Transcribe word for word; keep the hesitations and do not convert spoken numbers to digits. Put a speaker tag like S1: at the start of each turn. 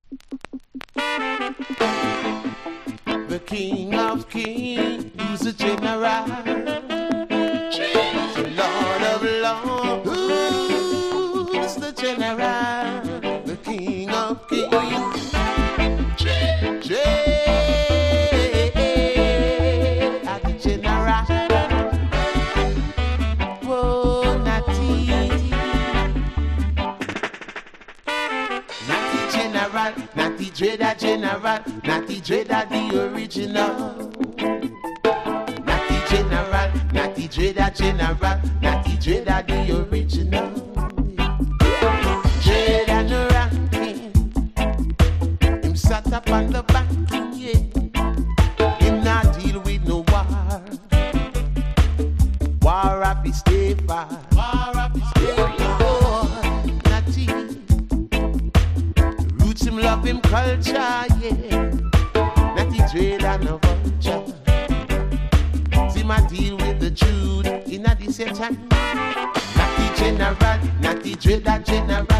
S1: The King of Kings, who's the general, the Lord of Lords, who's the general, the King of Kings, J, at the general. Whoa, Natty, Natty general, Natty Dreader general, Natty Dreader the original. Natty general, Natty Dreader general, Natty Dreader the original. Dreader no ranking, him sat up on the banking, yeah. Him not deal with no war. War up his stay far. War up his stay far. Oh, Natty, roots him love him culture, yeah. Natty Dreader no vulture. See my deal with the Jude in a the same time. Natty general, Natty Dreader general,